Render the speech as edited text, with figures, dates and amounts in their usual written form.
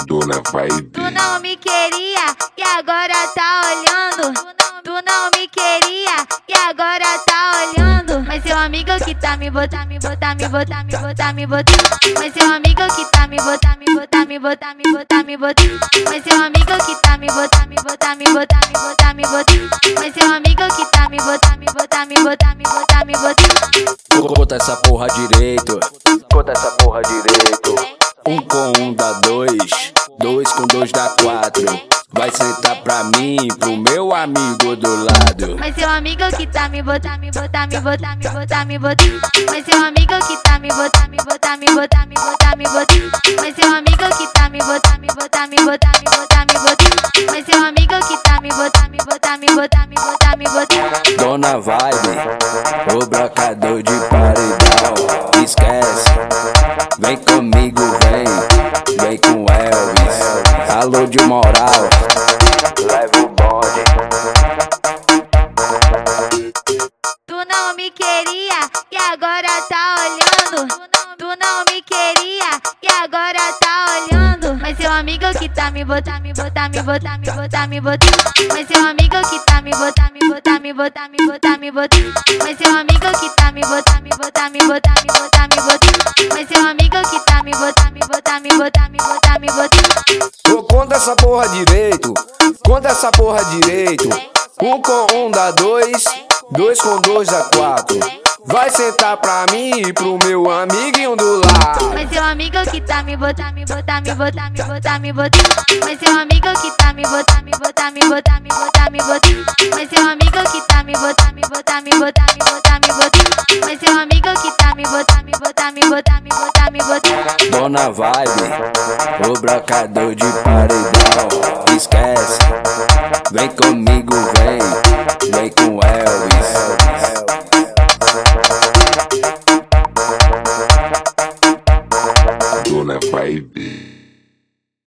Dona Vibe. Tu não me queria e agora tá olhando. Tu não me queria e agora tá olhando. Mas seu amigo que tá me botar, me botar, me botar, me botar, me botar. Mas seu amigo que tá me botar, me botar, me botar, me botar, me botar. Mas seu amigo que tá me botar, me botar, me botar, me botar, me botar. Mas seu amigo que tá me botar, me botar, me botar, me botar, me botar. Conta essa porra direito. Conta essa porra direito. 1 com 1 dá 2, 2 com 2 dá 4. Vai sentar pra mim, pro meu amigo do lado. Mas seu amigo que tá me botar, me botar, me botar, me botar, me botar. Mas seu amigo que tá me botar, me botar, me botar, me botar, me botar. Mas seu amigo que tá me botar, me botar, me botar, me botar, me botar. Mas seu amigo que tá me botar, me botar, me botar, me botar, me botar. Dona Vibe, o brocador de paredão. Esquece, vem comigo, vem com Elvis. Alô de moral, leva o bonde. Tu não me queria e agora tá olhando. Tu não me queria e agora tá olhando. Mas seu amigo que tá me botar, me botar, me botar, me botar, me botar. Mas seu amigo que tá me botar, me botar, me botar, me botar, me botar. Mas seu amigo que tá me botar, me botar, me botar, me botar, me botar. Mas seu amigo que tá me botar, me botar, me botar, me botar, me botar. Conta essa porra direito. Conta essa porra direito. 1 com 1 dá 2, 2 com 2 dá 4. Vai sentar pra mim e pro meu amiguinho do lado. Mas seu amigo que tá me botar, me botar, me botar, me botar, me botar. Mas seu amigo que tá me botar, me botar, me botar, me botar, me botar. Mas seu amigo que tá me botar, me botar, me botar, me botar, me botar. Mas seu amigo que tá me botar, me botar, me botar, me botar, me botar. Dona Vibe, o brocador de paredão. Esquece, vem comigo, vem com Elvis. Dona Vibe.